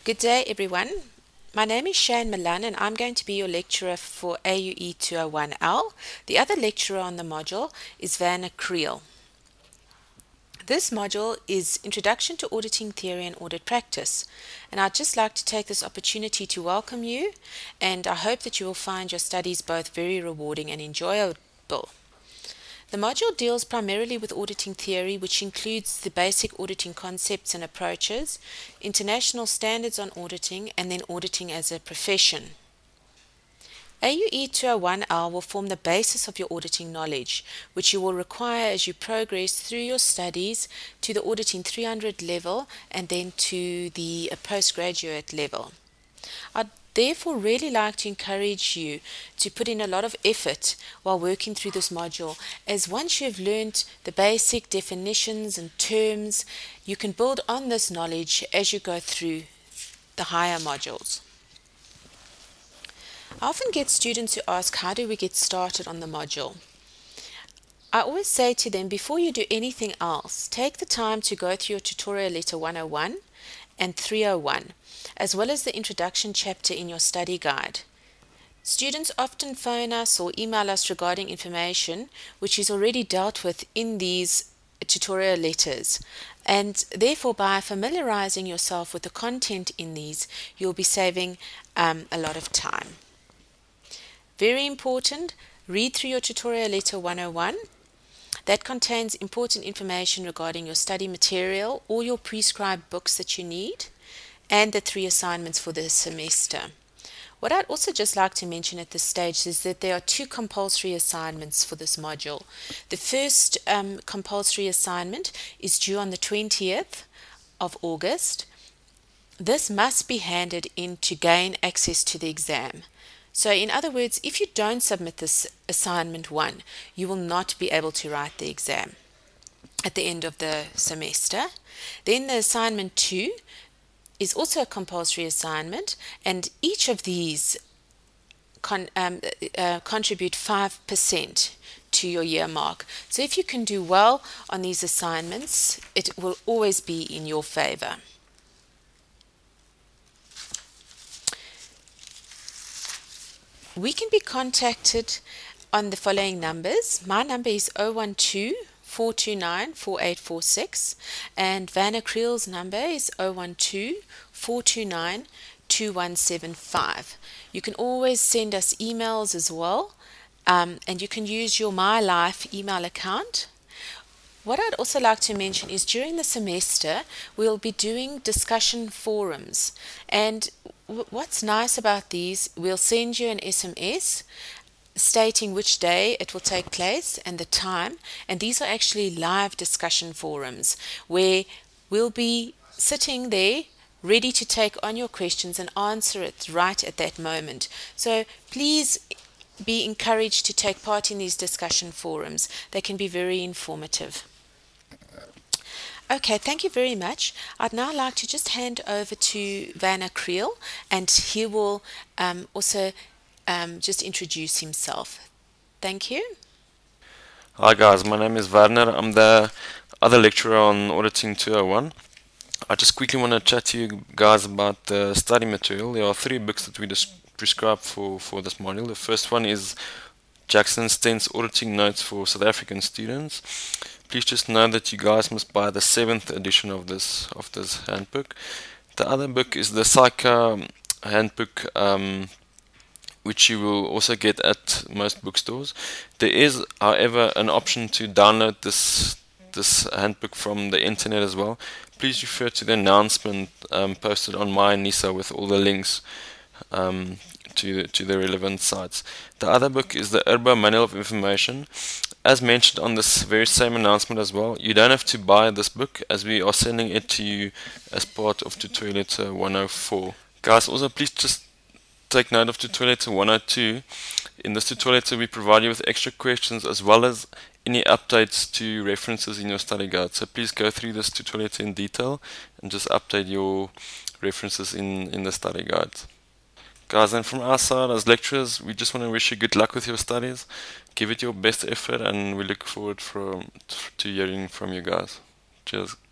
Good day, everyone. My name is Shane Milan, and I'm going to be your lecturer for AUE 201L. The other lecturer on the module is Werner Creel. This module is Introduction to Auditing Theory and Audit Practice, and I'd just like to take this opportunity to welcome you, and I hope that you will find your studies both very rewarding and enjoyable. The module deals primarily with auditing theory, which includes the basic auditing concepts and approaches, international standards on auditing, and then auditing as a profession. AUE 201L will form the basis of your auditing knowledge, which you will require as you progress through your studies to the Auditing 300 level and then to the postgraduate level. I'd therefore really like to encourage you to put in a lot of effort while working through this module, as once you've learned the basic definitions and terms, you can build on this knowledge as you go through the higher modules. I often get students who ask, how do we get started on the module? I always say to them, before you do anything else, take the time to go through your tutorial letter 101 and 301, as well as the introduction chapter in your study guide. Students often phone us or email us regarding information which is already dealt with in these tutorial letters, and therefore by familiarizing yourself with the content in these, you'll be saving a lot of time. Very important, read through your tutorial letter 101. That contains important information regarding your study material or your prescribed books that you need, and the 3 assignments for the semester. What I'd also just like to mention at this stage is that there are 2 compulsory assignments for this module. The first compulsory assignment is due on the 20th of August. This must be handed in to gain access to the exam. So in other words, if you don't submit this assignment 1, you will not be able to write the exam at the end of the semester. Then the assignment 2 is also a compulsory assignment, and each of these contribute 5% to your year mark. So if you can do well on these assignments, it will always be in your favor. We can be contacted on the following numbers. My number is 012-429-4846, and Werner Creel's number is 012-429-2175. You can always send us emails as well, and you can use your MyLife email account. What I'd also like to mention is during the semester, we'll be doing discussion forums. And what's nice about these, we'll send you an SMS stating which day it will take place and the time. And these are actually live discussion forums where we'll be sitting there ready to take on your questions and answer it right at that moment. So please be encouraged to take part in these discussion forums. They can be very informative. Okay, thank you very much. I'd now like to just hand over to Werner Creel, and he will also just introduce himself. Thank you. Hi guys, my name is Werner. I'm the other lecturer on Auditing 201. I just quickly want to chat to you guys about the study material. There are 3 books that we just prescribed for this module. The first one is Jackson Stent's Auditing Notes for South African Students. Please just know that you guys must buy the 7th edition of this handbook. The other book is the SAICA handbook, which you will also get at most bookstores. There is, however, an option to download this handbook from the internet as well. Please refer to the announcement posted on my NISA with all the links to the relevant sites. The other book is the IRBA Manual of Information. As mentioned on this very same announcement as well, you don't have to buy this book, as we are sending it to you as part of Tutorial Letter 104. Guys, also please just take note of Tutorial Letter 102. In this tutorial letter, we provide you with extra questions as well as any updates to references in your study guide. So please go through this tutorial letter in detail and just update your references in the study guide. Guys, and from our side as lecturers, we just want to wish you good luck with your studies. Give it your best effort, and we look forward to hearing from you guys. Cheers.